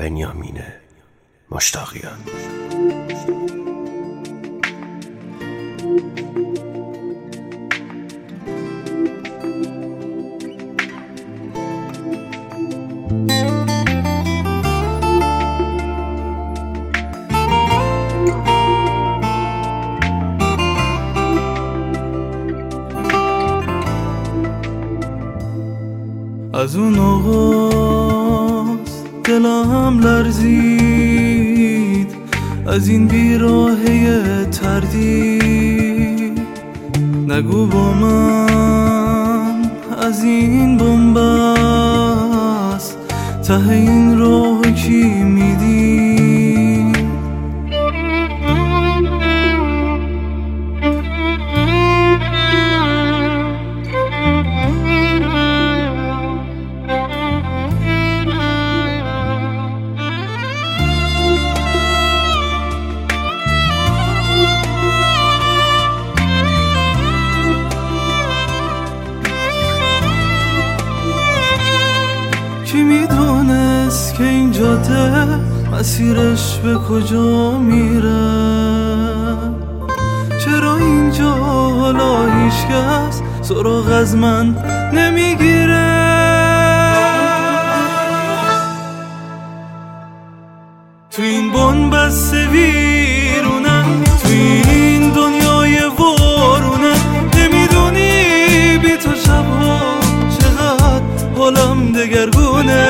بنیامین مشتاقیان. از اون آغاز دلم لرزید، از این بیراهه تردید. نگو با من از این بنبست، ته این راه کی میدی؟ کی میدونست که این جاده مسیرش به کجا میره؟ چرا اینجا حالا هیچکس سراغ از من نمیگیره؟ تو این بنبست ویرونه، تو این دنیای وارونه، نمیدونی بی تو شبها چقدر حالم دگرگونه.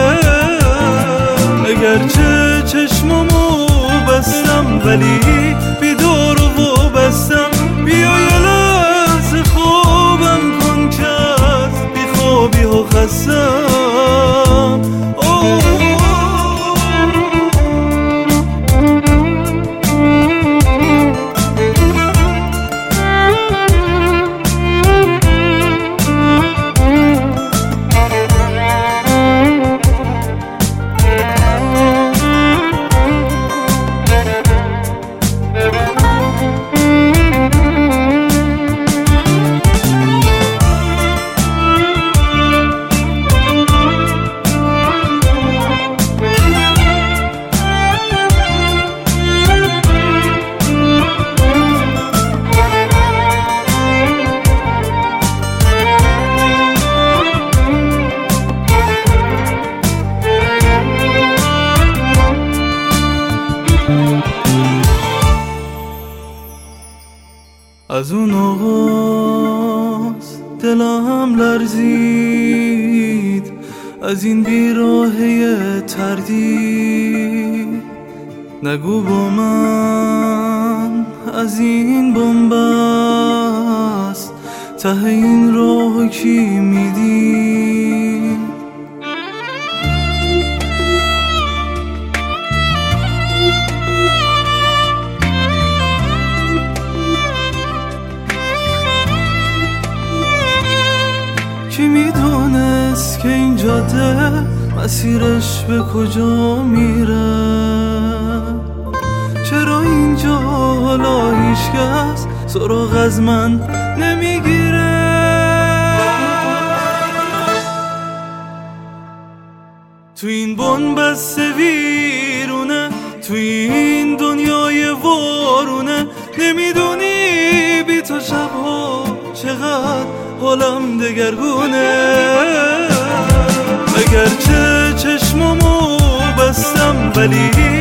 اگرچه چشممو بستم ولی بیدار و بستم. بیا یه لحظه خوابم کن که از بیخوابی ها خستم. از اون آغاز دلم لرزید، از این بیراهه تردید. نگو با من از این بنبست، ته این راه کی میدی؟ کی میدونست که این جاده مسیرش به کجا میره؟ چرا اینجا حالا هیچکس سراغ از من نمیگیره؟ تو این بنبست ویرونه، تو این دنیای وارونه، نمیدونی بی تو شبها چقدر حالم دگرگونه. اگرچه چشممو بستم ولی